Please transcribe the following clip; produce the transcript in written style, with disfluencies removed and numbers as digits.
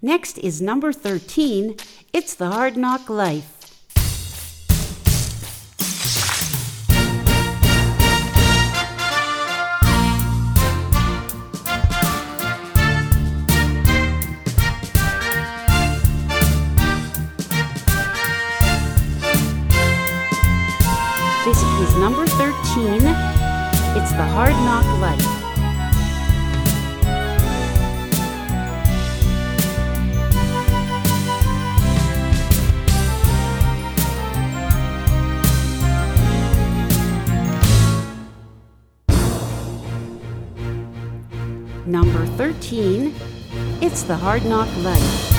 Next is number 13. It's the Hard Knock Life. This is number 13. It's the Hard Knock Life. Number 13. It's the Hard Knock Life.